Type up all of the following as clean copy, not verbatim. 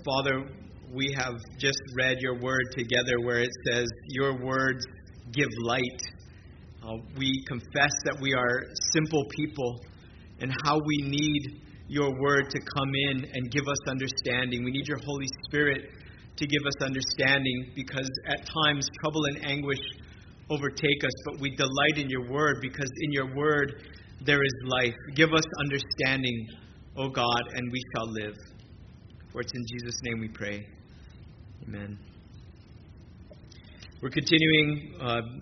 Father, we have just read your word together where it says, your words give light. We confess that we are simple people and how we need your word to come in and give us understanding. We need your Holy Spirit to give us understanding because at times trouble and anguish overtake us, but we delight in your word because in your word there is life. Give us understanding, O God, and we shall live. For it's in Jesus' name we pray. Amen. We're continuing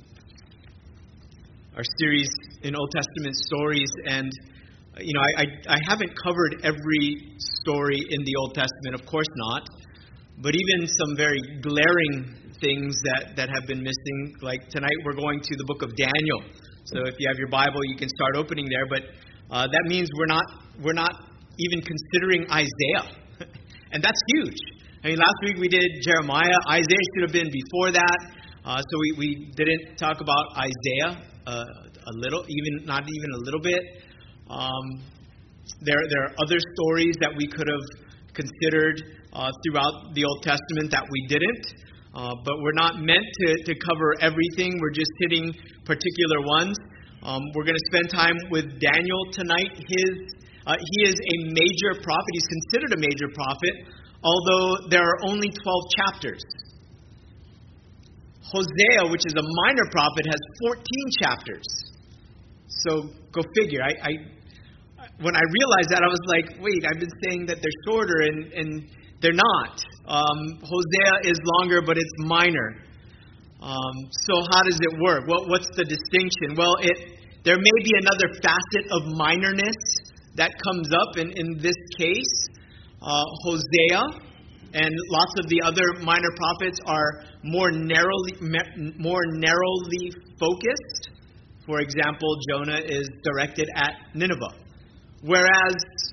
our series in Old Testament stories, and I haven't covered every story in the Old Testament, of course not, but even some very glaring things that have been missing. Like tonight we're going to the book of Daniel. So if you have your Bible, you can start opening there. But that means we're not even considering Isaiah, and that's huge. I mean, last week we did Jeremiah. Isaiah should have been before that. So we didn't talk about Isaiah a little, not even a little bit. There are other stories that we could have considered throughout the Old Testament that we didn't. But we're not meant to cover everything. We're just hitting particular ones. We're going to spend time with Daniel tonight. He is a major prophet. He's considered a major prophet, although there are only 12 chapters. Hosea, which is a minor prophet, has 14 chapters. So go figure. When I realized that, I was like, wait, I've been saying that they're shorter, and they're not. Hosea is longer, but it's minor. So how does it work? What's the distinction? Well, there may be another facet of minorness that comes up in this case. Hosea and lots of the other minor prophets are more narrowly focused. For example, Jonah is directed at Nineveh, whereas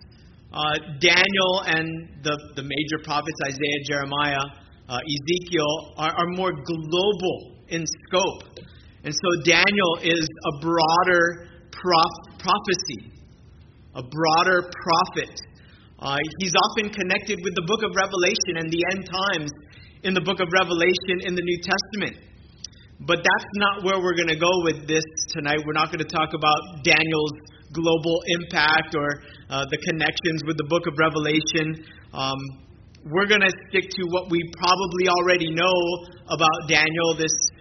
Daniel and the major prophets, Isaiah, Jeremiah, Ezekiel, are more global in scope. And so Daniel is a broader prophecy, a broader prophet. He's often connected with the book of Revelation and the end times in the book of Revelation in the New Testament. But that's not where we're going to go with this tonight. We're not going to talk about Daniel's global impact or the connections with the book of Revelation. We're going to stick to what we probably already know about Daniel,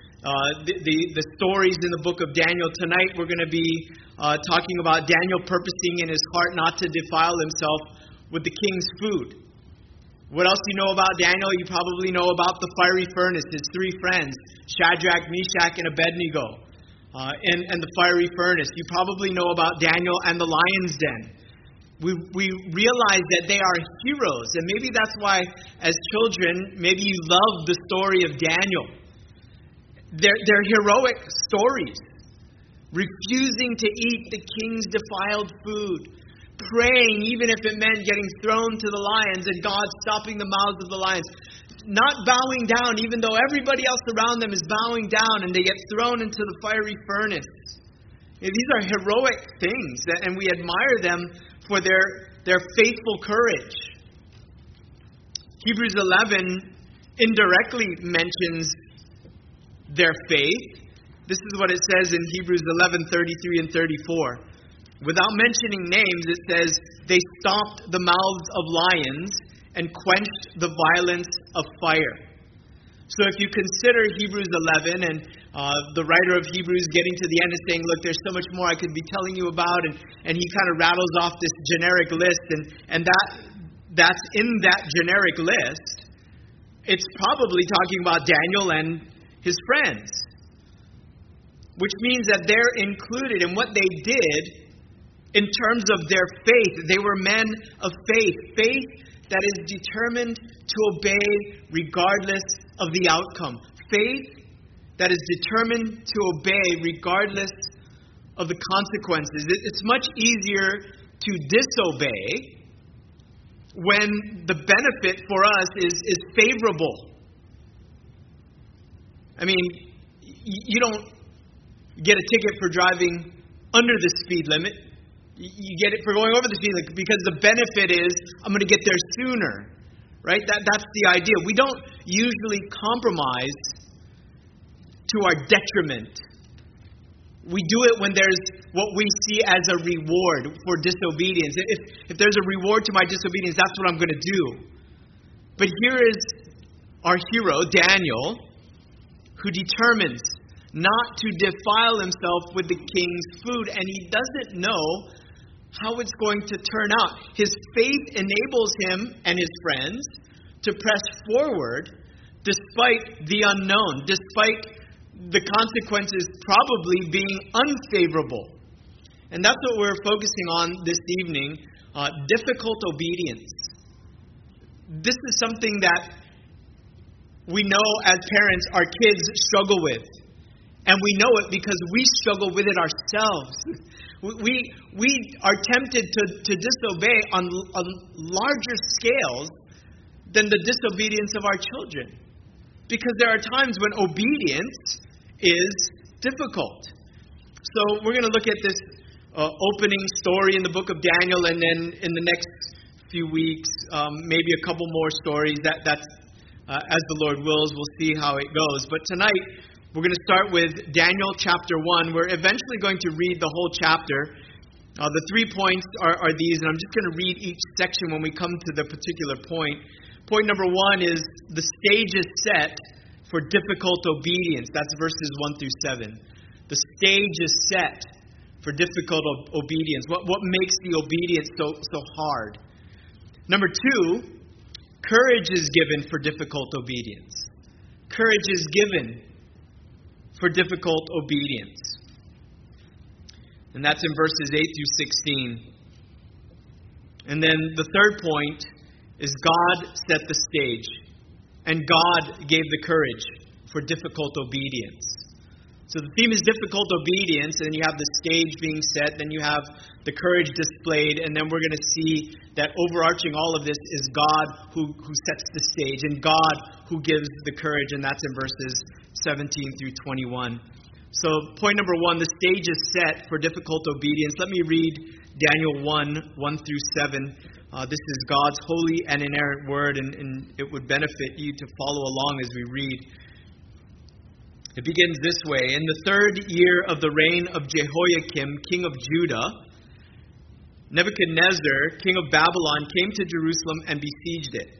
the stories in the book of Daniel. Tonight we're going to be talking about Daniel purposing in his heart not to defile himself with the king's food. What else do you know about Daniel? You probably know about the fiery furnace, his three friends, Shadrach, Meshach, and Abednego. And the fiery furnace. You probably know about Daniel and the lion's den. We realize that they are heroes, and maybe that's why, as children, maybe you love the story of Daniel. They're heroic stories, refusing to eat the king's defiled food, praying even if it meant getting thrown to the lions, and God stopping the mouths of the lions. Not bowing down, even though everybody else around them is bowing down, and they get thrown into the fiery furnace. These are heroic things, and we admire them for their faithful courage. Hebrews 11 indirectly mentions their faith. This is what it says in Hebrews 11:33 and 34. Without mentioning names, it says, they stopped the mouths of lions and quenched the violence of fire. So if you consider Hebrews 11 and the writer of Hebrews getting to the end and saying, look, there's so much more I could be telling you about, and he kind of rattles off this generic list, and that's in that generic list, it's probably talking about Daniel and his friends, which means that they're included in what they did in terms of their faith. They were men of faith that is determined to obey regardless of the outcome. Faith that is determined to obey regardless of the consequences. It's much easier to disobey when the benefit for us is favorable. I mean, you don't get a ticket for driving under the speed limit. You get it for going over the speed limit because the benefit is I'm going to get there sooner, right? That's the idea. We don't usually compromise to our detriment. We do it when there's what we see as a reward for disobedience. If there's a reward to my disobedience, that's what I'm going to do. But here is our hero, Daniel, who determines not to defile himself with the king's food, and he doesn't know how it's going to turn out. His faith enables him and his friends to press forward despite the unknown, despite the consequences probably being unfavorable. And that's what we're focusing on this evening, difficult obedience. This is something that we know as parents our kids struggle with. And we know it because we struggle with it ourselves. We are tempted to disobey on larger scales than the disobedience of our children. Because there are times when obedience is difficult. So we're going to look at this opening story in the book of Daniel, and then in the next few weeks, maybe a couple more stories. That's as the Lord wills, we'll see how it goes. But tonight, we're going to start with Daniel chapter 1. We're eventually going to read the whole chapter. The 3 points are these, and I'm just going to read each section when we come to the particular point. Point number 1 is the stage is set for difficult obedience. That's verses 1 through 7. The stage is set for difficult obedience. What makes the obedience so hard? Number 2, courage is given for difficult obedience. Courage is given for difficult obedience. And that's in verses 8 through 16. And then the third point is God set the stage. And God gave the courage for difficult obedience. So the theme is difficult obedience, and you have the stage being set, then you have the courage displayed, and then we're going to see that overarching all of this is God who sets the stage, and God who gives the courage, and that's in verses 17 through 21. So point number 1, the stage is set for difficult obedience. Let me read Daniel 1 through 7. This is God's holy and inerrant word, and it would benefit you to follow along as we read. It begins this way. In the 3rd year of the reign of Jehoiakim, king of Judah, Nebuchadnezzar, king of Babylon, came to Jerusalem and besieged it.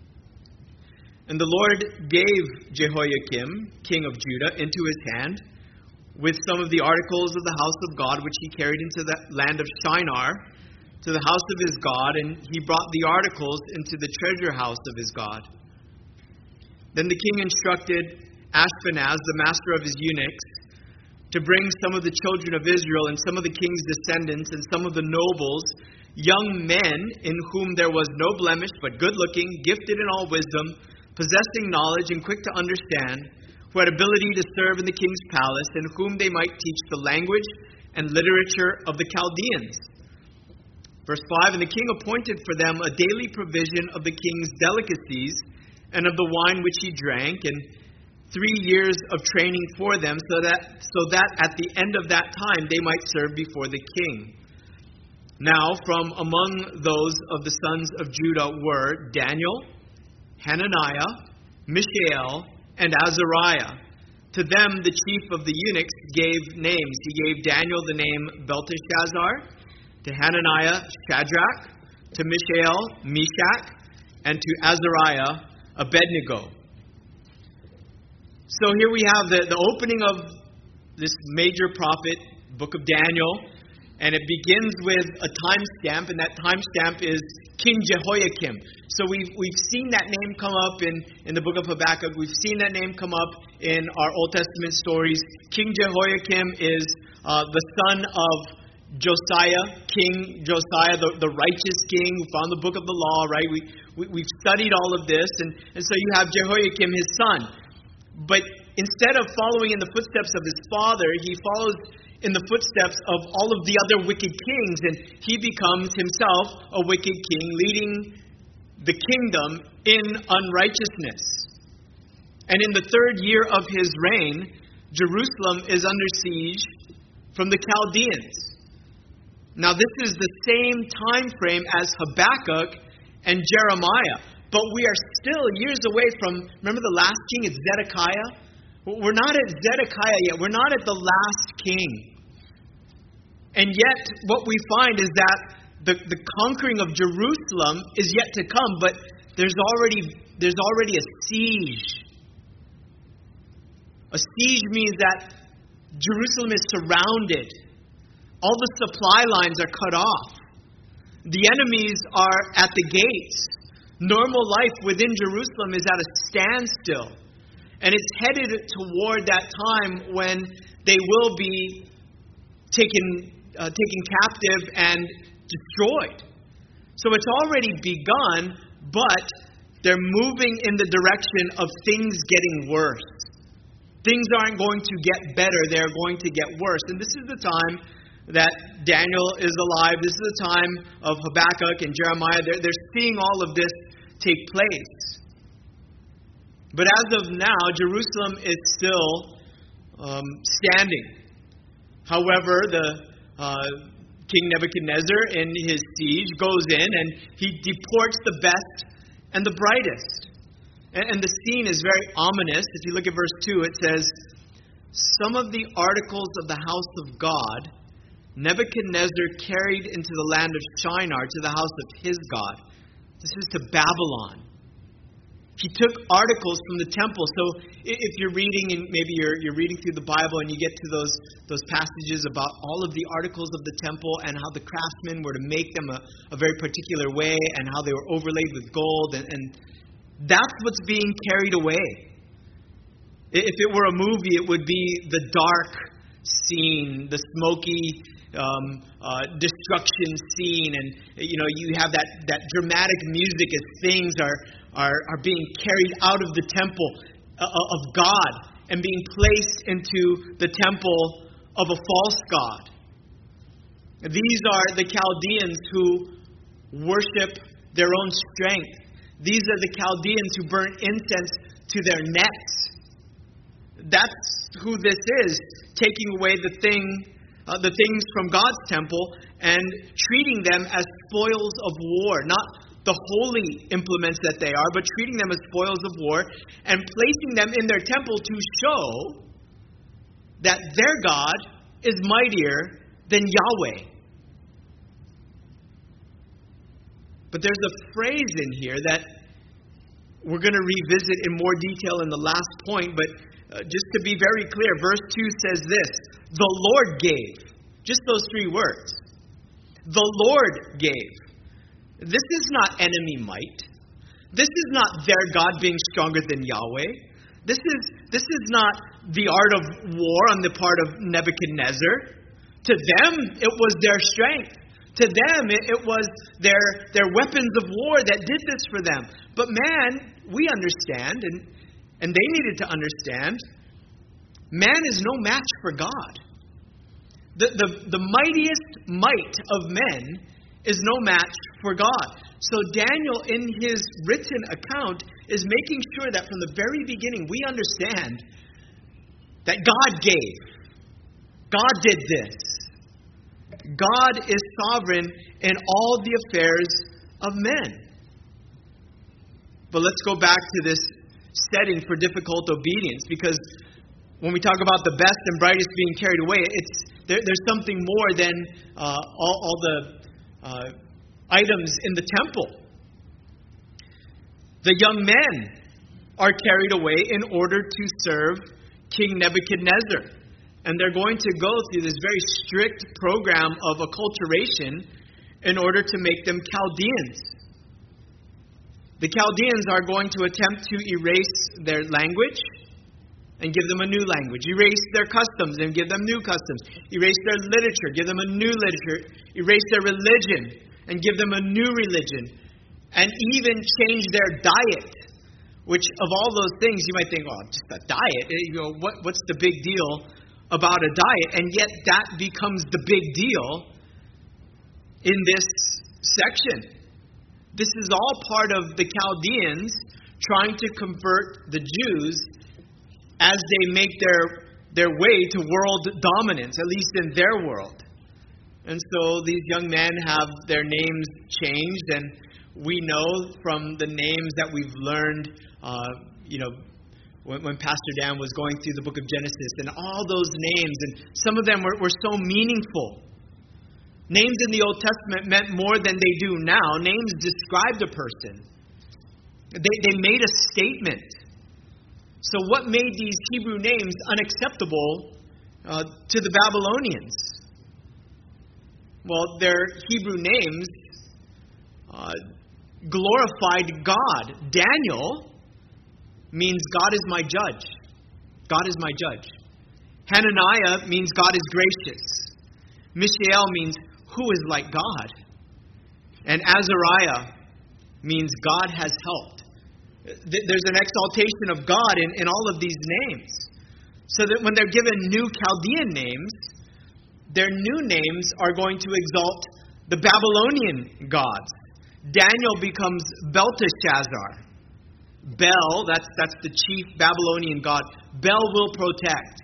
And the Lord gave Jehoiakim, king of Judah, into his hand, with some of the articles of the house of God, which he carried into the land of Shinar, to the house of his God, and he brought the articles into the treasure house of his God. Then the king instructed Ashpenaz, the master of his eunuchs, to bring some of the children of Israel and some of the king's descendants and some of the nobles, young men in whom there was no blemish, but good-looking, gifted in all wisdom, possessing knowledge and quick to understand, who had ability to serve in the king's palace, and whom they might teach the language and literature of the Chaldeans. Verse 5, and the king appointed for them a daily provision of the king's delicacies and of the wine which he drank, and 3 years of training for them, so that at the end of that time they might serve before the king. Now, from among those of the sons of Judah were Daniel, Hananiah, Mishael, and Azariah. To them the chief of the eunuchs gave names. He gave Daniel the name Belteshazzar, to Hananiah Shadrach, to Mishael Meshach, and to Azariah Abednego. So here we have the opening of this major prophet, book of Daniel, and it begins with a timestamp, and that timestamp is King Jehoiakim. So we've seen that name come up in the book of Habakkuk. We've seen that name come up in our Old Testament stories. King Jehoiakim is the son of Josiah, King Josiah, the righteous king who found the book of the law, right? We've studied all of this, and so you have Jehoiakim, his son. But instead of following in the footsteps of his father, he follows in the footsteps of all of the other wicked kings, and he becomes himself a wicked king, leading the kingdom in unrighteousness. And in the 3rd year of his reign, Jerusalem is under siege from the Chaldeans. Now this is the same time frame as Habakkuk and Jeremiah. but we are still years away from, remember the last king? It's Zedekiah. We're not at Zedekiah yet. We're not at the last king. And yet, what we find is that the conquering of Jerusalem is yet to come, but there's already a siege. A siege means that Jerusalem is surrounded. All the supply lines are cut off. The enemies are at the gates. Normal life within Jerusalem is at a standstill. And it's headed toward that time when they will be taken captive and destroyed. So it's already begun, but they're moving in the direction of things getting worse. Things aren't going to get better, they're going to get worse. And this is the time that Daniel is alive. This is the time of Habakkuk and Jeremiah. They're seeing all of this take place. But as of now, Jerusalem is still standing. However, the King Nebuchadnezzar in his siege goes in and he deports the best and the brightest. And the scene is very ominous. If you look at verse 2, it says, "Some of the articles of the house of God Nebuchadnezzar carried into the land of Shinar to the house of his God." This is to Babylon. He took articles from the temple. So if you're reading, and maybe you're reading through the Bible and you get to those passages about all of the articles of the temple and how the craftsmen were to make them a very particular way and how they were overlaid with gold, and that's what's being carried away. If it were a movie, it would be the dark scene, the smoky destruction scene, and you have that dramatic music as things are being carried out of the temple of God and being placed into the temple of a false god. These are the Chaldeans who worship their own strength. These are the Chaldeans who burn incense to their nets. That's who this is, taking away the things from God's temple and treating them as spoils of war. Not the holy implements that they are, but treating them as spoils of war and placing them in their temple to show that their God is mightier than Yahweh. But there's a phrase in here that we're going to revisit in more detail in the last point, but just to be very clear, verse 2 says this: "The Lord gave." Just those three words. The Lord gave. This is not enemy might. This is not their God being stronger than Yahweh. This is not the art of war on the part of Nebuchadnezzar. To them, it was their strength. To them, it was their weapons of war that did this for them. But man, we understand, and they needed to understand, man is no match for God. The mightiest might of men is no match for God. So Daniel, in his written account, is making sure that from the very beginning we understand that God gave. God did this. God is sovereign in all the affairs of men. But let's go back to this setting for difficult obedience, because when we talk about the best and brightest being carried away, there's something more than all the items in the temple. The young men are carried away in order to serve King Nebuchadnezzar. And they're going to go through this very strict program of acculturation in order to make them Chaldeans. The Chaldeans are going to attempt to erase their language and give them a new language. Erase their customs and give them new customs. Erase their literature, give them a new literature. Erase their religion and give them a new religion. And even change their diet, which of all those things you might think, well, just a diet. What's the big deal about a diet? And yet that becomes the big deal in this section. This is all part of the Chaldeans trying to convert the Jews as they make their way to world dominance, at least in their world. And so these young men have their names changed, and we know from the names that we've learned, when Pastor Dan was going through the book of Genesis, and all those names, and some of them were so meaningful. Names in the Old Testament meant more than they do now. Names described a person. They made a statement. So what made these Hebrew names unacceptable to the Babylonians? Well, their Hebrew names glorified God. Daniel means God is my judge. God is my judge. Hananiah means God is gracious. Mishael means who is like God. And Azariah means God has helped. There's an exaltation of God in all of these names. So that when they're given new Chaldean names, their new names are going to exalt the Babylonian gods. Daniel becomes Belteshazzar. Bel, that's the chief Babylonian god. Bel will protect.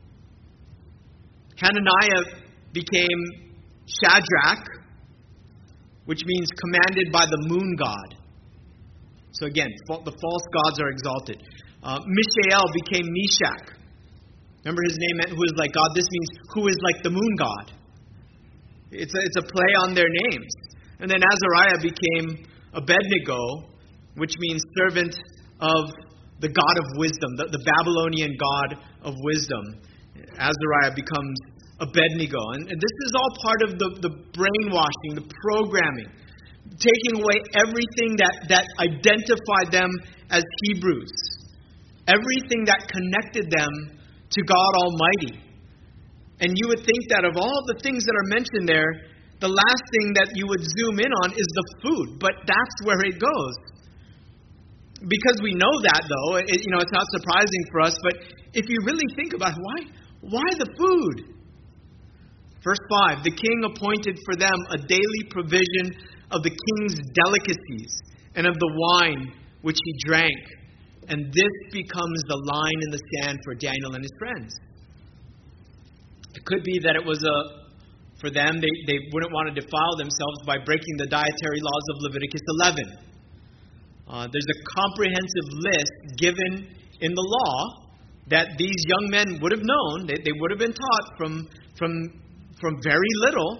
Hananiah became Shadrach, which means commanded by the moon god. So again, the false gods are exalted. Mishael became Meshach. Remember, his name meant who is like God. This means who is like the moon god. It's a play on their names. And then Azariah became Abednego, which means servant of the God of wisdom, the Babylonian God of wisdom. Azariah becomes Abednego. And this is all part of the brainwashing, the programming, taking away everything that identified them as Hebrews, everything that connected them to God Almighty. And you would think that of all the things that are mentioned there, the last thing that you would zoom in on is the food, but that's where it goes. Because we know that, though, it's not surprising for us, but if you really think about it, why the food? Verse 5, the king appointed for them a daily provision of the king's delicacies and of the wine which he drank. And this becomes the line in the sand for Daniel and his friends. It could be that it was for them, they wouldn't want to defile themselves by breaking the dietary laws of Leviticus 11. There's a comprehensive list given in the law that these young men would have known. They would have been taught from very little.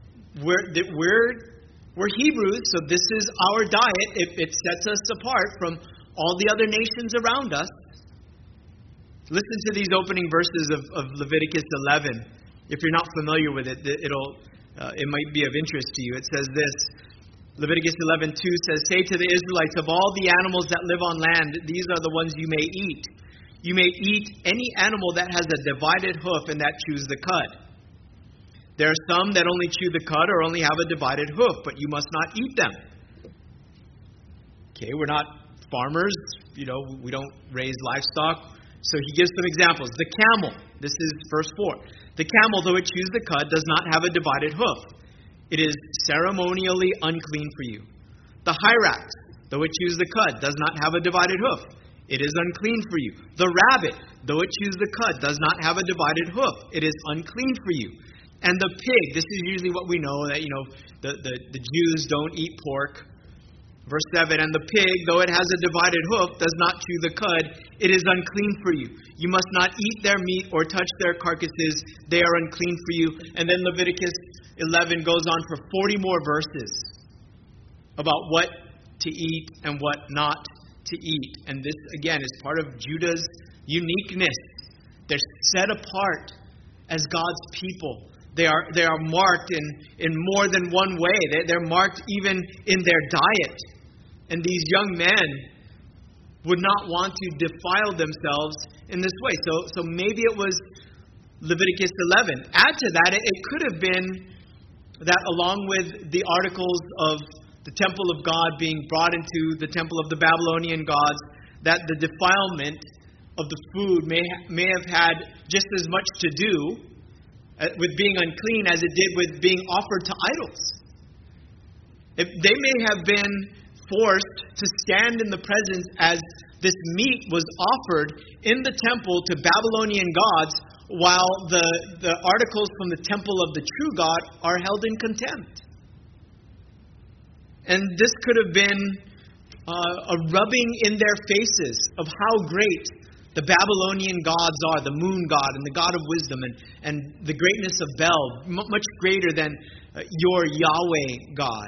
We're Hebrews, so this is our diet. It sets us apart from all the other nations around us. Listen to these opening verses of Leviticus 11. If you're not familiar with it, it might be of interest to you. It says this. Leviticus 11:2 says, "Say to the Israelites, of all the animals that live on land, these are the ones you may eat. You may eat any animal that has a divided hoof and that chews the cud. There are some that only chew the cud or only have a divided hoof, but you must not eat them." Okay, we're not farmers. We don't raise livestock. So he gives some examples. The camel, this is verse 4. The camel, though it chews the cud, does not have a divided hoof. It is ceremonially unclean for you. The hyrax, though it chews the cud, does not have a divided hoof. It is unclean for you. The rabbit, though it chews the cud, does not have a divided hoof. It is unclean for you. And the pig, this is usually what we know, that the Jews don't eat pork. Verse 7, and the pig, though it has a divided hoof, does not chew the cud. It is unclean for you. You must not eat their meat or touch their carcasses. They are unclean for you. And then Leviticus 11 goes on for 40 more verses about what to eat and what not to eat. And this, again, is part of Judah's uniqueness. They're set apart as God's people. They are marked in more than one way. They're marked even in their diet. And these young men would not want to defile themselves in this way. So maybe it was Leviticus 11. Add to that, it could have been that along with the articles of the temple of God being brought into the temple of the Babylonian gods, that the defilement of the food may have had just as much to do with being unclean as it did with being offered to idols. They may have been forced to stand in the presence as this meat was offered in the temple to Babylonian gods, while the articles from the temple of the true God are held in contempt. And this could have been a rubbing in their faces of how great the Babylonian gods are, the moon god and the god of wisdom, and the greatness of Bel, much greater than your Yahweh God.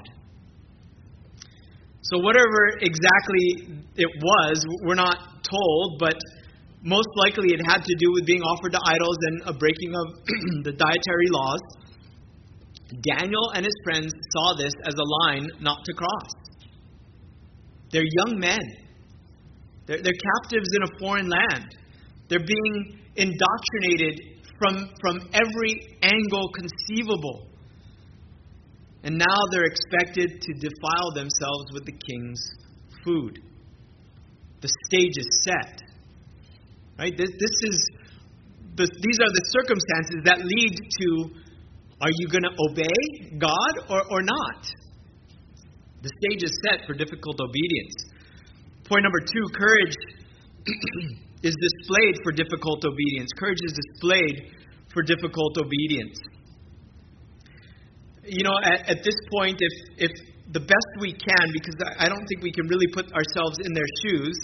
So whatever exactly it was, we're not told, but most likely it had to do with being offered to idols and a breaking of the dietary laws. Daniel and his friends saw this as a line not to cross. They're young men. They're captives in a foreign land. They're being indoctrinated from every angle conceivable. And now they're expected to defile themselves with the king's food. The stage is set. Right? These are the circumstances that lead to, are you going to obey God or not? The stage is set for difficult obedience. Point number 2, courage is displayed for difficult obedience. Courage is displayed for difficult obedience. You know, at this point, if the best we can, because I don't think we can really put ourselves in their shoes,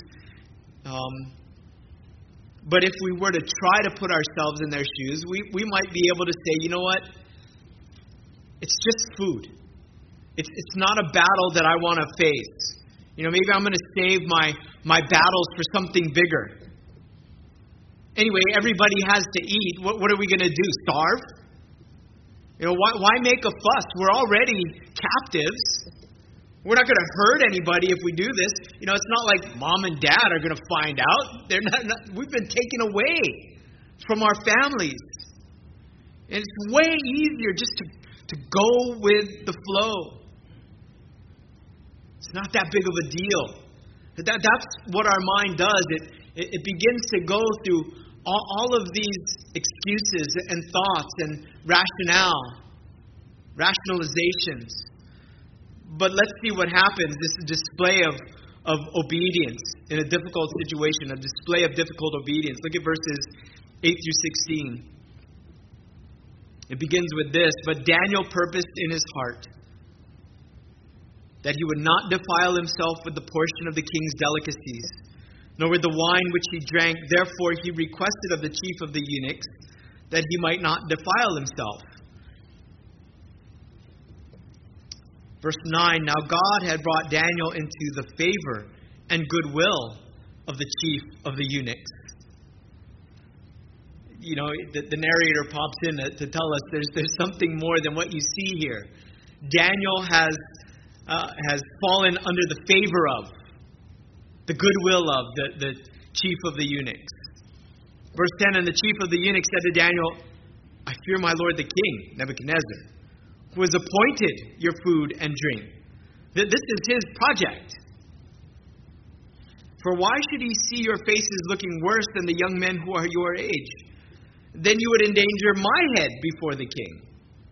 but if we were to try to put ourselves in their shoes, we might be able to say, you know what? It's just food. It's not a battle that I want to face. You know, maybe I'm going to save my battles for something bigger. Anyway, everybody has to eat. What are we going to do? Starve? You know, why make a fuss? We're already captives. We're not going to hurt anybody if we do this. You know, it's not like mom and dad are going to find out. They're not. We've been taken away from our families. And it's way easier just to go with the flow. It's not that big of a deal. That's what our mind does. It begins to go through all of these excuses and thoughts and rationalizations. But let's see what happens. This display of obedience in a difficult situation, a display of difficult obedience. Look at verses 8 through 16. It begins with this: But Daniel purposed in his heart that he would not defile himself with the portion of the king's delicacies, nor with the wine which he drank. Therefore he requested of the chief of the eunuchs that he might not defile himself. Verse 9, Now God had brought Daniel into the favor and goodwill of the chief of the eunuchs. You know, the narrator pops in to tell us there's something more than what you see here. Daniel has fallen under the favor of, the goodwill of the chief of the eunuchs. Verse 10, And the chief of the eunuchs said to Daniel, I fear my lord the king, Nebuchadnezzar, who has appointed your food and drink. This is his project. For why should he see your faces looking worse than the young men who are your age? Then you would endanger my head before the king.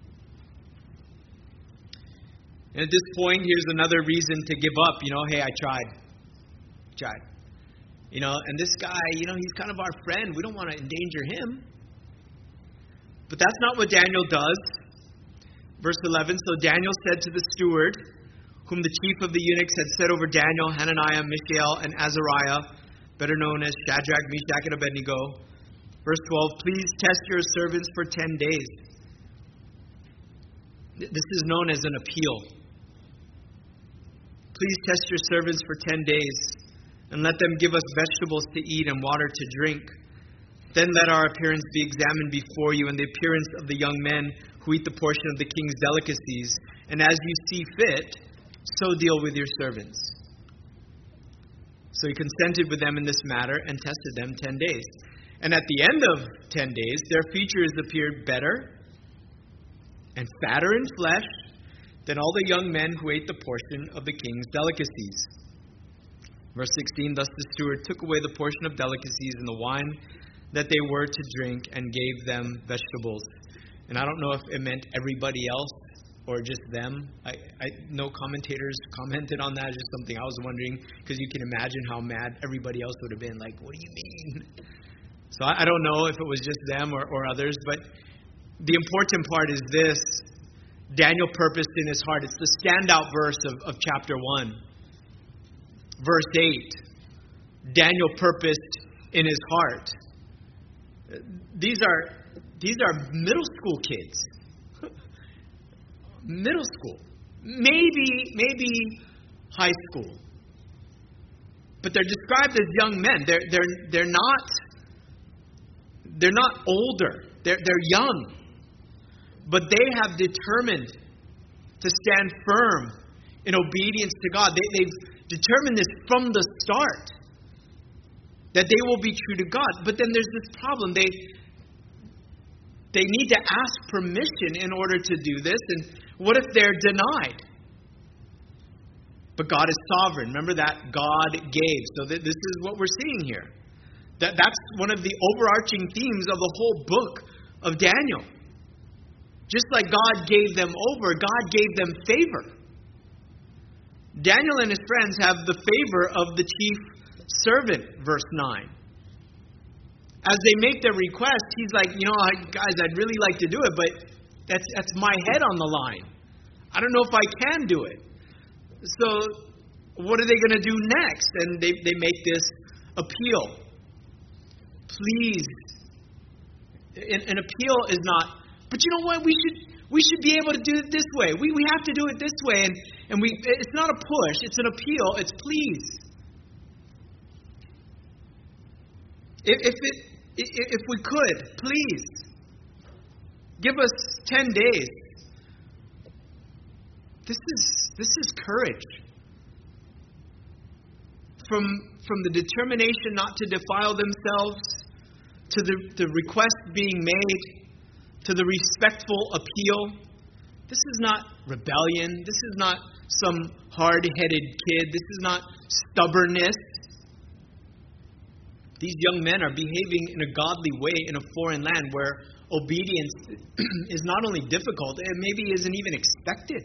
And at this point, here's another reason to give up. You know, hey, I tried. You know, and this guy, you know, he's kind of our friend. We don't want to endanger him. But that's not what Daniel does. Verse 11, So Daniel said to the steward, whom the chief of the eunuchs had set over Daniel, Hananiah, Mishael, and Azariah, better known as Shadrach, Meshach, and Abednego. Verse 12, Please test your servants for 10 days. This is known as an appeal. Please test your servants for 10 days, and let them give us vegetables to eat and water to drink. Then let our appearance be examined before you, and the appearance of the young men who eat the portion of the king's delicacies. And as you see fit, so deal with your servants. So he consented with them in this matter and tested them 10 days. And at the end of 10 days, their features appeared better and fatter in flesh than all the young men who ate the portion of the king's delicacies. Verse 16, Thus the steward took away the portion of delicacies and the wine that they were to drink and gave them vegetables. And I don't know if it meant everybody else or just them. No commentators commented on that. It's just something I was wondering, because you can imagine how mad everybody else would have been. Like, what do you mean? So I don't know if it was just them or others, but the important part is this. Daniel purposed in his heart. It's the standout verse of chapter 1. Verse 8. Daniel purposed in his heart. These are middle school kids. Middle school. Maybe high school. But they're described as young men. They're not older. They're young. But they have determined to stand firm in obedience to God. They've determined this from the start, that they will be true to God. But then there's this problem. They need to ask permission in order to do this. And what if they're denied? But God is sovereign. Remember that God gave. So this is what we're seeing here. That's one of the overarching themes of the whole book of Daniel. Just like God gave them over, God gave them favor. Daniel and his friends have the favor of the chief servant, verse 9. As they make their request, he's like, guys, I'd really like to do it, but that's my head on the line. I don't know if I can do it. So what are they going to do next? And they make this appeal. Please. An appeal is not, but you know what? We should be able to do it this way. We have to do it this way. And it's not a push. It's an appeal. It's please. If we could, please, give us 10 days. This is courage. From the determination not to defile themselves, to the request being made, to the respectful appeal. This is not rebellion. This is not some hard-headed kid. This is not stubbornness. These young men are behaving in a godly way in a foreign land where obedience is not only difficult, it maybe isn't even expected.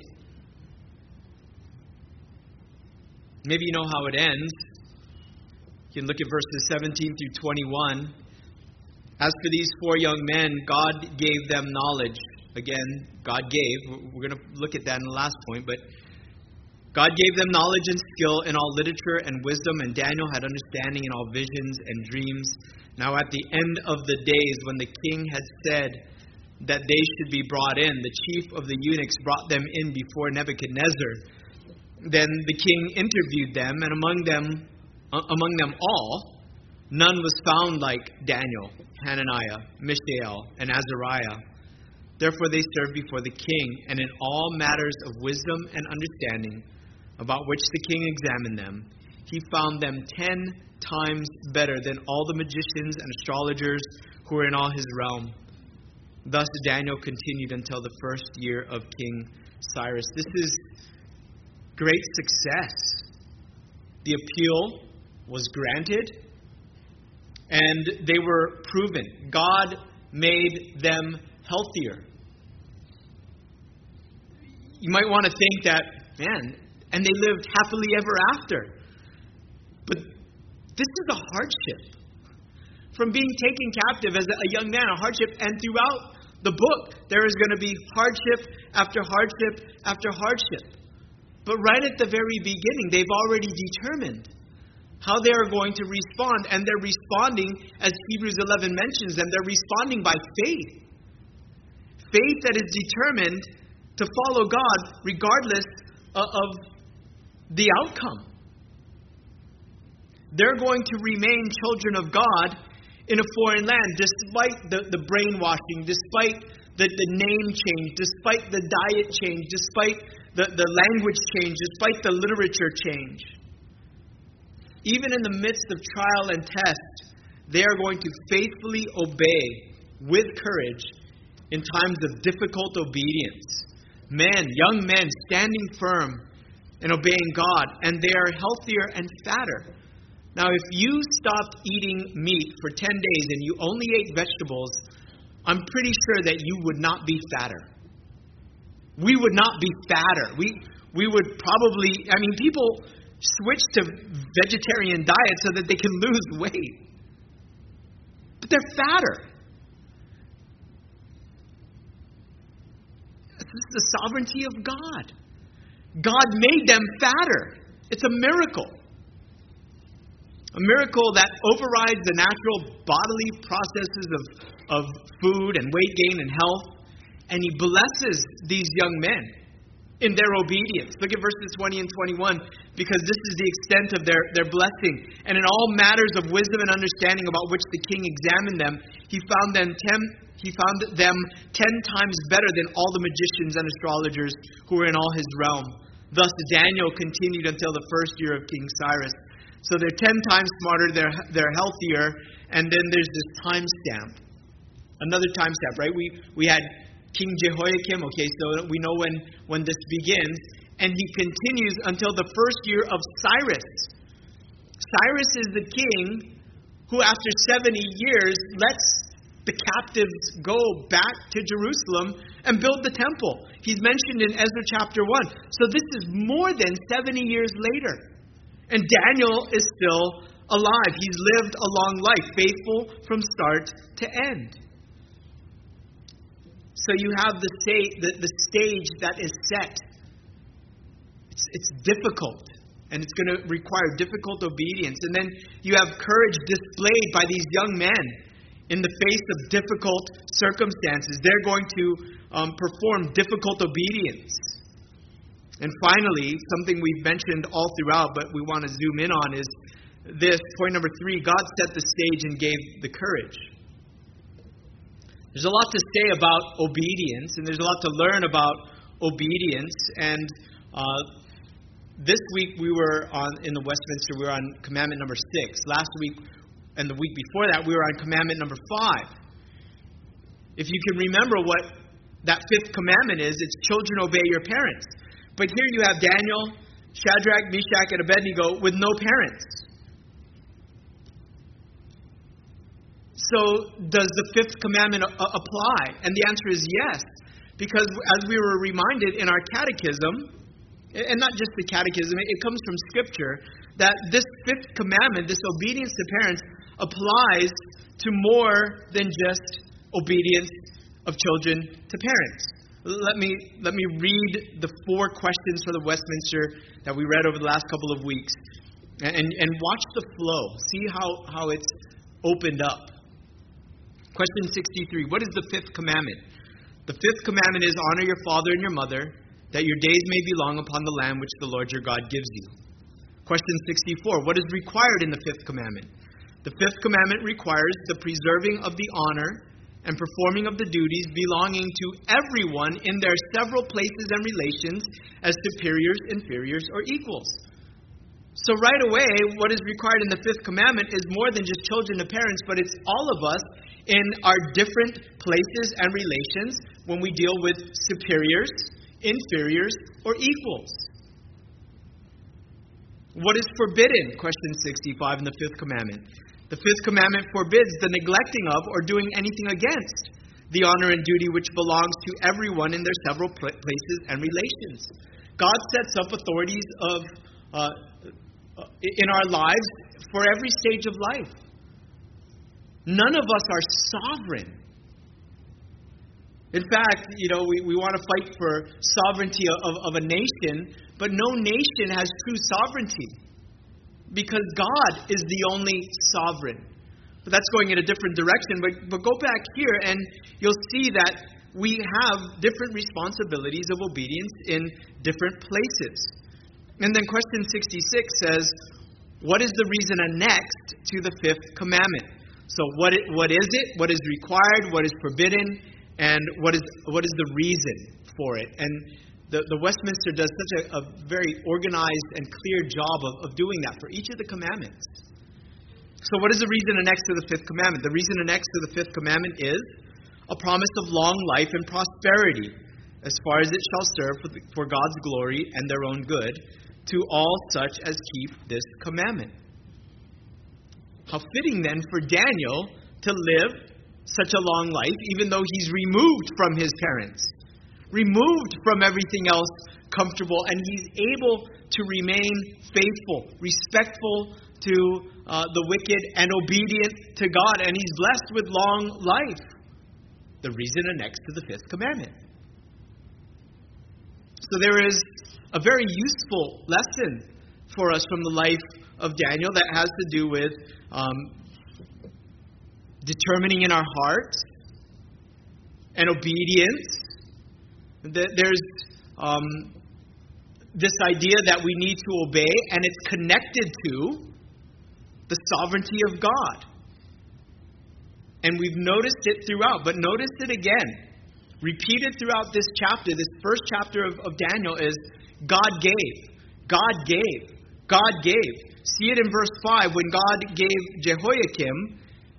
Maybe you know how it ends. You can look at verses 17 through 21. As for these 4 young men, God gave them knowledge. Again, God gave. We're going to look at that in the last point. But God gave them knowledge and skill in all literature and wisdom, and Daniel had understanding in all visions and dreams. Now at the end of the days, when the king had said that they should be brought in, the chief of the eunuchs brought them in before Nebuchadnezzar. Then the king interviewed them, and among them all, none was found like Daniel, Hananiah, Mishael, and Azariah. Therefore they served before the king, and in all matters of wisdom and understanding, about which the king examined them, he found them 10 times better than all the magicians and astrologers who were in all his realm. Thus Daniel continued until the first year of King Cyrus. This is great success. The appeal was granted, and they were proven. God made them healthier. You might want to think that, man, and they lived happily ever after. But this is a hardship. From being taken captive as a young man, a hardship, and throughout the book, there is going to be hardship after hardship after hardship. But right at the very beginning, they've already determined how they are going to respond. And they're responding, as Hebrews 11 mentions them, they're responding by faith. Faith that is determined to follow God regardless of the outcome. They're going to remain children of God in a foreign land, despite the brainwashing, despite the name change, despite the diet change, despite the language change, despite the literature change. Even in the midst of trial and test, they are going to faithfully obey with courage in times of difficult obedience. Men, young men, standing firm and obeying God, and they are healthier and fatter. Now, if you stopped eating meat for 10 days and you only ate vegetables, I'm pretty sure that you would not be fatter. We would not be fatter. We would probably, people switch to vegetarian diets so that they can lose weight. But they're fatter. This is the sovereignty of God. God made them fatter. It's a miracle. A miracle that overrides the natural bodily processes of food and weight gain and health. And He blesses these young men in their obedience. Look at verses 20 and 21, because this is the extent of their blessing. And in all matters of wisdom and understanding about which the king examined them, he found them 10 times better than all the magicians and astrologers who were in all his realm. Thus Daniel continued until the first year of King Cyrus. So they're 10 times smarter, they're healthier, and then there's this time stamp. Another time stamp, right? We had King Jehoiakim, okay, so we know when this begins. And he continues until the first year of Cyrus. Cyrus is the king who, after 70 years, lets the captives go back to Jerusalem and build the temple. He's mentioned in Ezra chapter 1. So this is more than 70 years later. And Daniel is still alive. He's lived a long life, faithful from start to end. So you have the stage that is set. It's difficult, and it's going to require difficult obedience. And then you have courage displayed by these young men in the face of difficult circumstances. They're going to perform difficult obedience. And finally, something we've mentioned all throughout, but we want to zoom in on, is this. Point number 3, God set the stage and gave the courage. There's a lot to say about obedience, and there's a lot to learn about obedience. And this week we were in the Westminster, we were on commandment number 6. Last week and the week before that, we were on commandment number 5. If you can remember what that 5th commandment is, it's children obey your parents. But here you have Daniel, Shadrach, Meshach, and Abednego with no parents. So does the 5th commandment apply? And the answer is yes. Because as we were reminded in our catechism, and not just the catechism, it comes from Scripture, that this 5th commandment, this obedience to parents, applies to more than just obedience of children to parents. Let me read the 4 questions for the Westminster that we read over the last couple of weeks. And watch the flow. See how it's opened up. Question 63. What is the 5th commandment? The 5th commandment is honor your father and your mother, that your days may be long upon the land which the Lord your God gives you. Question 64. What is required in the 5th commandment? The 5th commandment requires the preserving of the honor and performing of the duties belonging to everyone in their several places and relations as superiors, inferiors, or equals. So right away, what is required in the 5th commandment is more than just children to parents, but it's all of us in our different places and relations when we deal with superiors, inferiors, or equals. What is forbidden? Question 65 in the 5th commandment. The 5th commandment forbids the neglecting of or doing anything against the honor and duty which belongs to everyone in their several places and relations. God sets up authorities in our lives for every stage of life. None of us are sovereign. In fact, we want to fight for sovereignty of a nation, but no nation has true sovereignty because God is the only sovereign. But that's going in a different direction. But go back here and you'll see that we have different responsibilities of obedience in different places. And then question 66 says, what is the reason annexed to the 5th commandment? So what is it? What is required? What is forbidden? And what is the reason for it? And the Westminster does such a very organized and clear job of doing that for each of the commandments. So what is the reason annexed to the 5th commandment? The reason annexed to the 5th commandment is a promise of long life and prosperity, as far as it shall serve for God's glory and their own good, to all such as keep this commandment. How fitting then for Daniel to live such a long life, even though he's removed from his parents, removed from everything else comfortable, and he's able to remain faithful, respectful to the wicked, and obedient to God, and he's blessed with long life. The reason annexed to the 5th commandment. So there is a very useful lesson for us from the life of Daniel that has to do with determining in our hearts and obedience. There's this idea that we need to obey, and it's connected to the sovereignty of God. And we've noticed it throughout, but notice it again. Repeated throughout this chapter, this first chapter of Daniel is God gave, God gave, God gave. See it in verse 5 when God gave Jehoiakim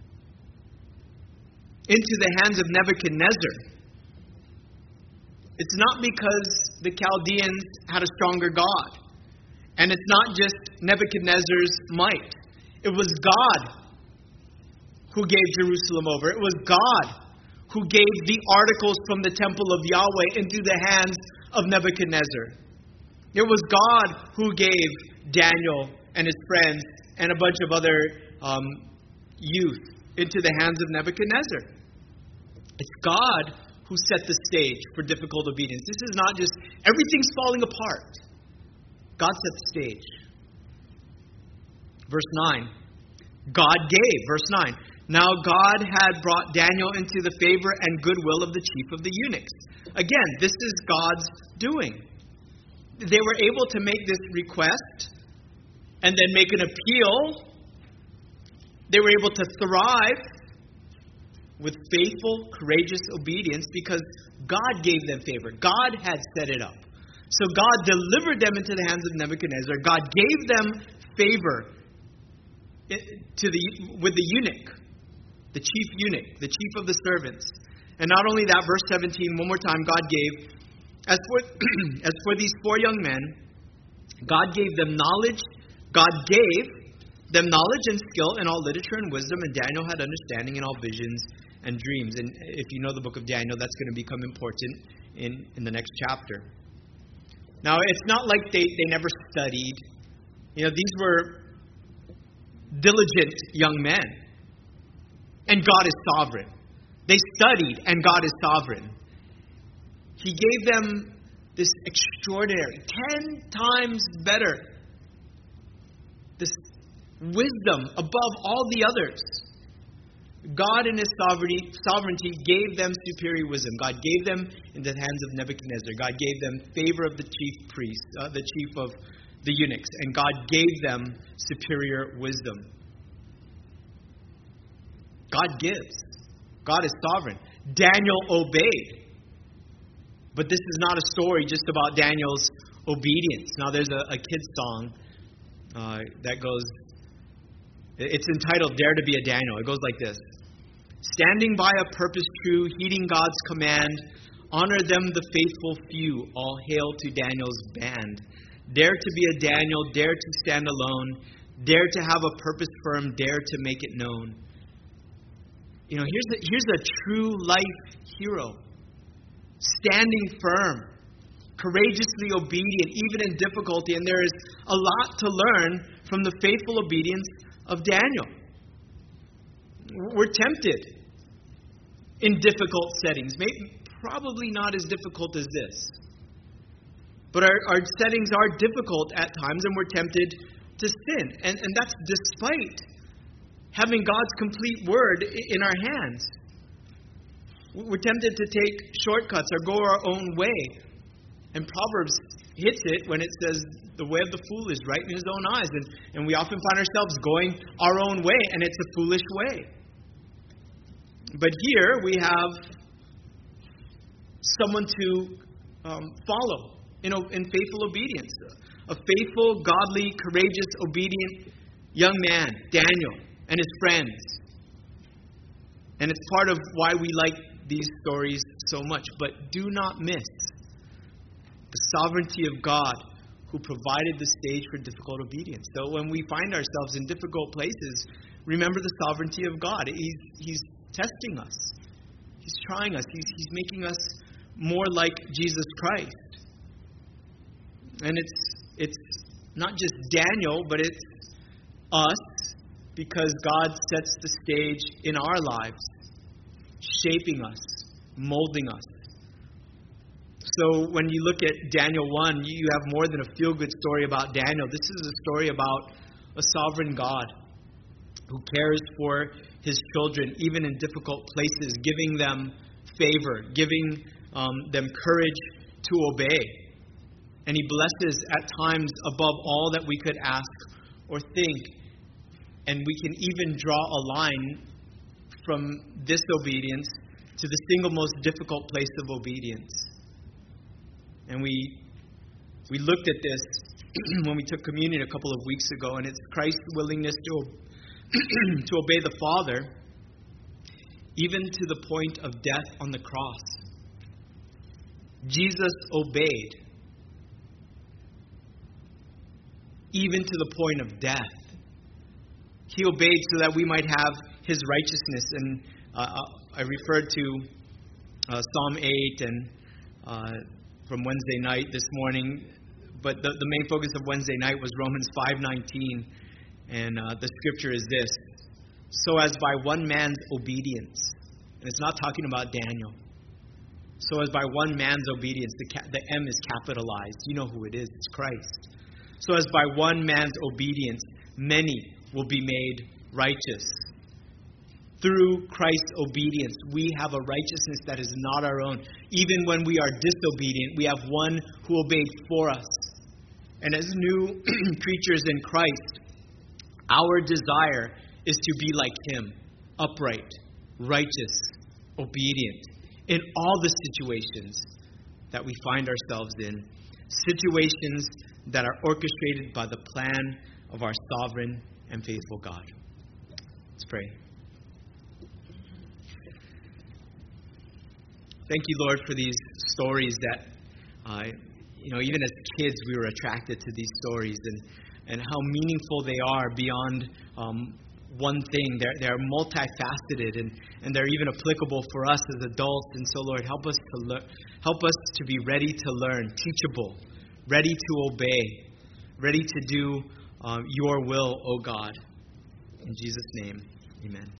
into the hands of Nebuchadnezzar. It's not because the Chaldeans had a stronger God. And it's not just Nebuchadnezzar's might. It was God who gave Jerusalem over. It was God who gave the articles from the temple of Yahweh into the hands of Nebuchadnezzar. It was God who gave Daniel and his friends and a bunch of other youth into the hands of Nebuchadnezzar. It's God who set the stage for difficult obedience. This is not just everything's falling apart. God set the stage. Verse 9. God gave. Verse 9. Now God had brought Daniel into the favor and goodwill of the chief of the eunuchs. Again, this is God's doing. They were able to make this request and then make an appeal. They were able to thrive with faithful, courageous obedience because God gave them favor. God had set it up. So God delivered them into the hands of Nebuchadnezzar. God gave them favor with the eunuch, the chief eunuch, the chief of the servants. And not only that, verse 17, one more time, God gave. As for these 4 young men, God gave them knowledge. God gave them knowledge and skill in all literature and wisdom, and Daniel had understanding in all visions and dreams. And if you know the book of Daniel, that's going to become important in the next chapter. Now, it's not like they never studied. These were diligent young men. And God is sovereign. They studied, and God is sovereign. He gave them this extraordinary, 10 times better, this wisdom above all the others. God in His sovereignty gave them superior wisdom. God gave them into the hands of Nebuchadnezzar. God gave them favor of the chief priests, the chief of the eunuchs. And God gave them superior wisdom. God gives. God is sovereign. Daniel obeyed. But this is not a story just about Daniel's obedience. Now there's a kid's song that goes, it's entitled Dare to be a Daniel. It goes like this. Standing by a purpose true, heeding God's command, honor them the faithful few, all hail to Daniel's band. Dare to be a Daniel, dare to stand alone, dare to have a purpose firm, dare to make it known. Here's a true life hero. Standing firm, courageously obedient, even in difficulty. And there is a lot to learn from the faithful obedience of Daniel. We're tempted in difficult settings. Maybe probably not as difficult as this. But our settings are difficult at times, and we're tempted to sin. And that's despite having God's complete word in our hands. We're tempted to take shortcuts or go our own way. And Proverbs hits it when it says the way of the fool is right in his own eyes. And we often find ourselves going our own way, and it's a foolish way. But here we have someone to follow in faithful obedience. A faithful, godly, courageous, obedient young man, Daniel, and his friends. And it's part of why we like these stories so much. But do not miss the sovereignty of God who provided the stage for difficult obedience. So when we find ourselves in difficult places, remember the sovereignty of God. He's testing us. He's trying us. He's making us more like Jesus Christ. And it's not just Daniel, but it's us, because God sets the stage in our lives, shaping us, molding us, So when you look at Daniel 1, you have more than a feel-good story about Daniel. This is a story about a sovereign God who cares for his children, even in difficult places, giving them favor, giving them courage to obey. And he blesses at times above all that we could ask or think. And we can even draw a line from disobedience to the single most difficult place of obedience. And we looked at this when we took communion a couple of weeks ago, and it's Christ's willingness to obey the Father, even to the point of death on the cross. Jesus obeyed, even to the point of death. He obeyed so that we might have his righteousness. And I referred to Psalm 8 and from Wednesday night this morning, but the main focus of Wednesday night was Romans 5:19, and the scripture is this: so as by one man's obedience, and it's not talking about Daniel, so as by one man's obedience, the M is capitalized. You know who it is, it's Christ. So as by one man's obedience, many will be made righteous. Through Christ's obedience, we have a righteousness that is not our own. Even when we are disobedient, we have one who obeyed for us. And as new creatures in Christ, our desire is to be like him, upright, righteous, obedient, in all the situations that we find ourselves in, situations that are orchestrated by the plan of our sovereign and faithful God. Let's pray. Thank you, Lord, for these stories that, even as kids, we were attracted to these stories and how meaningful they are beyond one thing. They're multifaceted and they're even applicable for us as adults. And so, Lord, help us to be ready to learn, teachable, ready to obey, ready to do your will, O God. In Jesus' name, amen.